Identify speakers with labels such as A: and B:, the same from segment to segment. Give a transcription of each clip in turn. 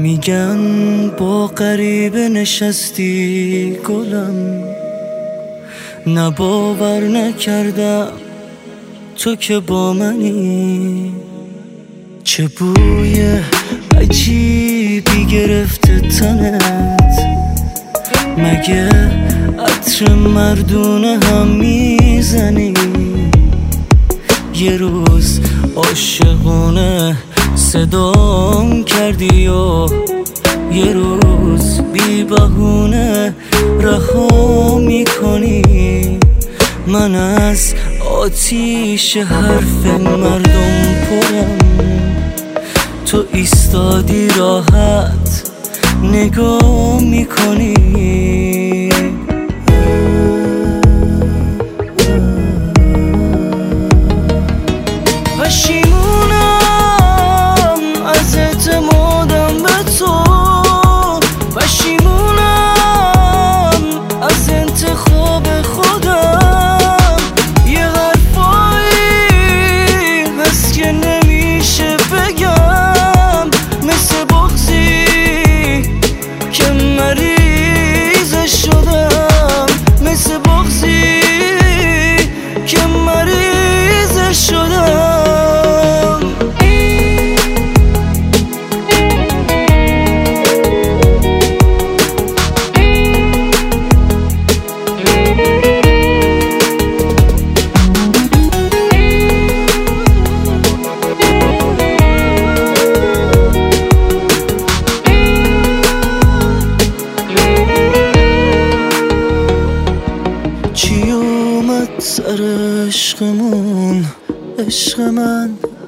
A: میگن با غریبه نشستی گلم، نه باور نکردم تو که با منی. چه بوی عجیبی گرفته تنت، مگه عطر مردونه هم میزنی؟ یه روز عاشقونه صدام کردی و یه روز بی بهونه رها میکنی. من از آتیش حرف مردم پرم، تو ایستادی راحت نگاه میکنی. پشیمونم از اعتمادم به تو، پشیمونم از انتخاب خودم. یه حرفایی هست که نمیشه بگم، مثل بغضی که مریض شدم، مثل بغضی که مریض شدم. چی اومد سر عشقمون؟ عشق من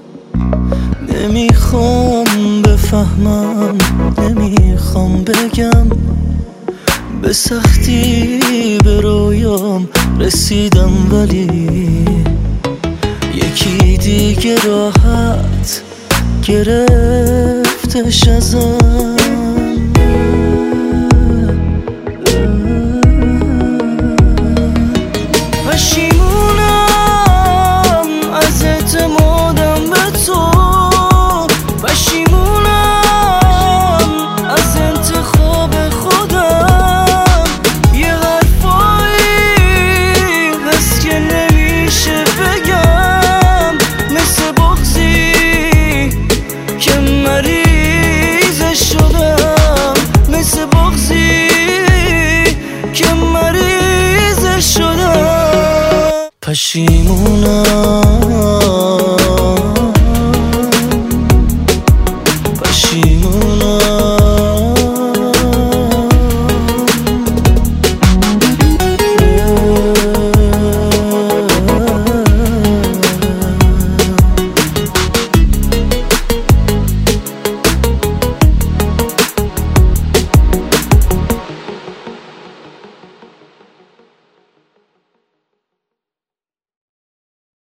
A: نمیخوام بفهمم، نمیخوام بگم. به سختی به رویام رسیدم ولی یکی دیگه راحت گرفتش ازم. پشیمونم از اعتمادم به تو، پشیمونم از انتخاب خودم. یه حرفایی هست که نمیشه بگم، مثل بغضی که مریض شدم، مثل بغضی که مریض شدم. پشیمونم